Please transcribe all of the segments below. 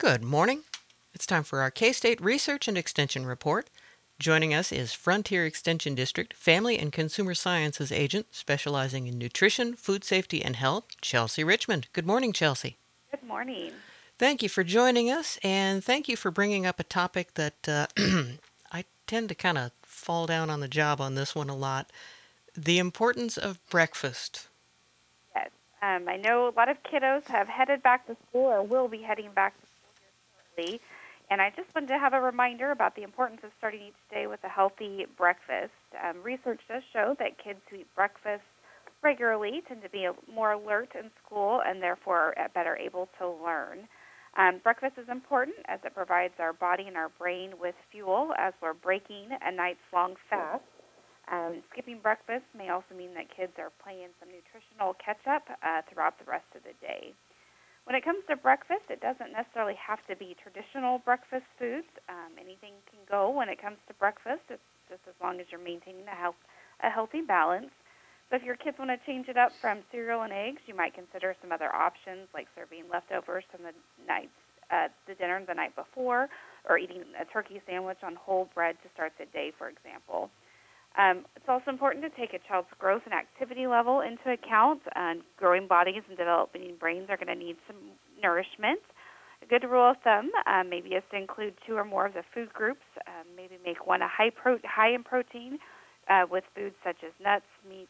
Good morning. It's time for our K-State Research and Extension Report. Joining us is Frontier Extension District Family and Consumer Sciences Agent specializing in nutrition, food safety, and health, Chelsea Richmond. Good morning, Chelsea. Good morning. Thank you for joining us, and thank you for bringing up a topic that I tend to kind of fall down on the job on this one a lot. The importance of breakfast. Yes, I know a lot of kiddos have headed back to school or will be heading back to school here shortly. And I just wanted to have a reminder about the importance of starting each day with a healthy breakfast. Research does show that kids who eat breakfast regularly tend to be more alert in school and therefore better able to learn. Breakfast is important as it provides our body and our brain with fuel as we're breaking a night's long fast. Skipping breakfast may also mean that kids are playing some nutritional catch-up throughout the rest of the day. When it comes to breakfast, it doesn't necessarily have to be traditional breakfast foods. Anything can go when it comes to breakfast. It's just as long as you're maintaining a healthy balance. So if your kids want to change it up from cereal and eggs, you might consider some other options like serving leftovers from the dinner the night before, or eating a turkey sandwich on whole bread to start the day, for example. It's also important to take a child's growth and activity level into account. Growing bodies and developing brains are going to need some nourishment. A good rule of thumb maybe is to include two or more of the food groups. Maybe make one high in protein with foods such as nuts, meats,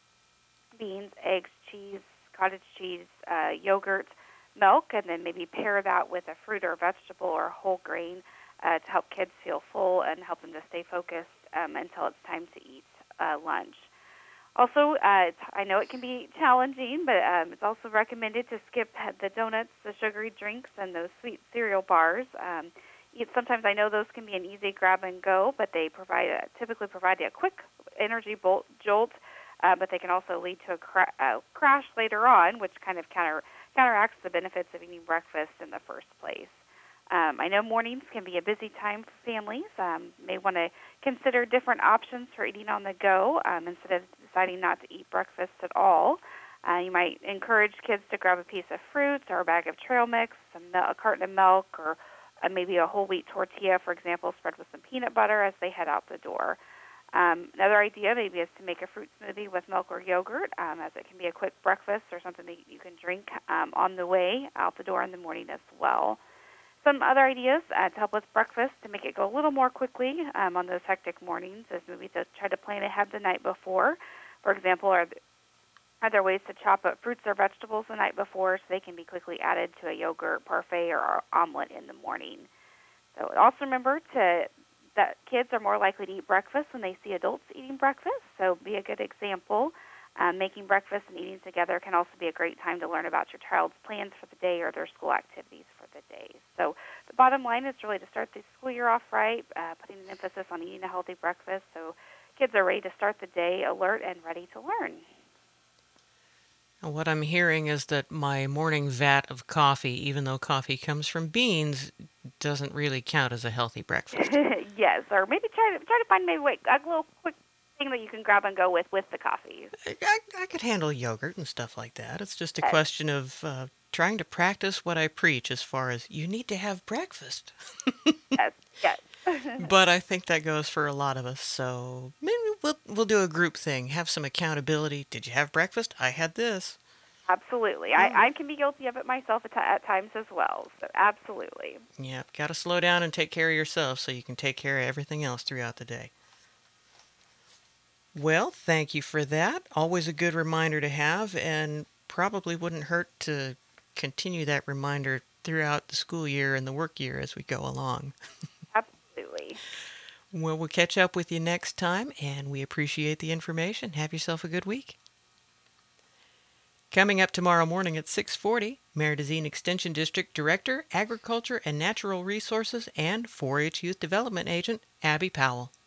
beans, eggs, cheese, cottage cheese, yogurt, milk, and then maybe pair that with a fruit or vegetable or whole grain to help kids feel full and help them to stay focused until it's time to eat lunch. Also, I know it can be challenging, but it's also recommended to skip the donuts, the sugary drinks, and those sweet cereal bars. Sometimes I know those can be an easy grab and go, but they typically provide a quick energy jolt, but they can also lead to a crash later on, which kind of counteracts the benefits of eating breakfast in the first place. I know mornings can be a busy time for families. May want to consider different options for eating on the go instead of deciding not to eat breakfast at all. You might encourage kids to grab a piece of fruit or a bag of trail mix, a carton of milk, or maybe a whole wheat tortilla, for example, spread with some peanut butter as they head out the door. Another idea maybe is to make a fruit smoothie with milk or yogurt, as it can be a quick breakfast or something that you can drink on the way out the door in the morning as well. Some other ideas to help with breakfast to make it go a little more quickly on those hectic mornings is maybe to try to plan ahead the night before. For example, are there ways to chop up fruits or vegetables the night before so they can be quickly added to a yogurt parfait or omelet in the morning? So also remember that kids are more likely to eat breakfast when they see adults eating breakfast, so be a good example. Making breakfast and eating together can also be a great time to learn about your child's plans for the day or their school activities for the day. So the bottom line is really to start the school year off right, putting an emphasis on eating a healthy breakfast so kids are ready to start the day alert and ready to learn. What I'm hearing is that my morning vat of coffee, even though coffee comes from beans, doesn't really count as a healthy breakfast. Yes, or maybe try to find maybe a little quick thing that you can grab and go with the coffee. I could handle yogurt and stuff like that. It's just a Yes, question of trying to practice what I preach as far as you need to have breakfast. yes, yes. But I think that goes for a lot of us. So maybe we'll do a group thing. Have some accountability. Did you have breakfast? I had this. Absolutely. Oh, I can be guilty of it myself at times as well. So absolutely. yeah. Got to slow down and take care of yourself so you can take care of everything else throughout the day. Well, thank you for that. Always a good reminder to have, and probably wouldn't hurt to continue that reminder throughout the school year and the work year as we go along. Absolutely. Well, we'll catch up with you next time, and we appreciate the information. Have yourself a good week. Coming up tomorrow morning at 6:40, Meridazine Extension District Director, Agriculture and Natural Resources, and 4-H Youth Development Agent Abby Powell.